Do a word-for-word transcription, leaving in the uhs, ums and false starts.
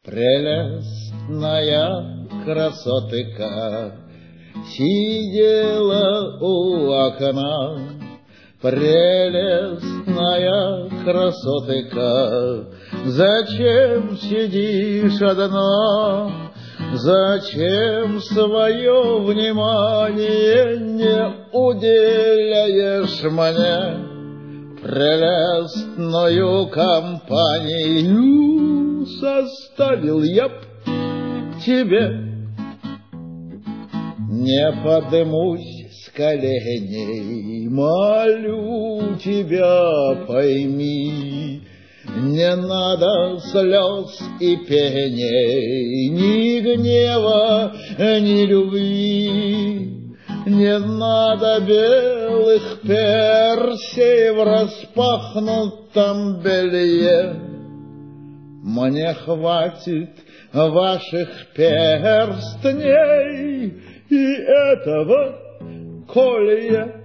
Прелестная красотка сидела у окна. Прелестная красотка, зачем сидишь одна? Зачем свое внимание не уделяешь мне? Прелестную компанию составил я б тебе. Не подымусь с коленей, молю тебя, пойми, не надо слез и пений, ни гнева, ни любви. Не надо белых персей в распахнутом белье. Мне хватит ваших перстней и этого колья.